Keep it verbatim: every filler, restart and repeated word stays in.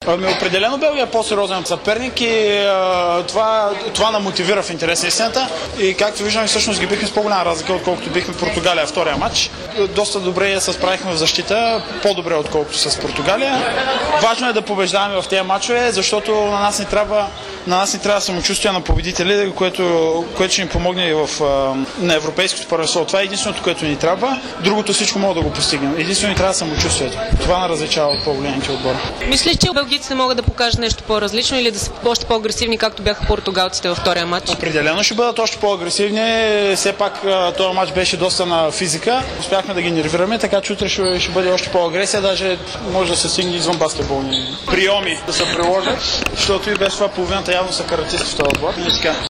Ами, определено Белгия е по-сериозен съперник и а, това, това намотивира в интерес на истината. И както виждаме, всъщност ги бихме с по-голяма разлика, отколкото бихме Португалия втория матч. Доста добре се справихме в защита, по-добре отколкото с Португалия. Важно е да побеждаваме в тези матчове, защото на нас не трябва, на нас не трябва самочувствие на победители, което, което ще ни помогне и в, на европейското първенство. Това е единственото, което ни трябва. Другото всичко мога да го постигнем. Единствено ни трябва самочувствието. Това на различава от по-големите отбори. Мислиш, че белгийците могат да покажат нещо по-различно или да са още по-агресивни, както бяха португалците във втория матч? Определено ще бъдат още по-агресивни. Все пак този матч беше доста на физика. Успяхме да ги нервираме, така че утре ще, ще бъде още по-агресия. Даже може да се стигне извън баскетболни приеми да се приложат, защото и без това половината явно са каратисти в този отбор.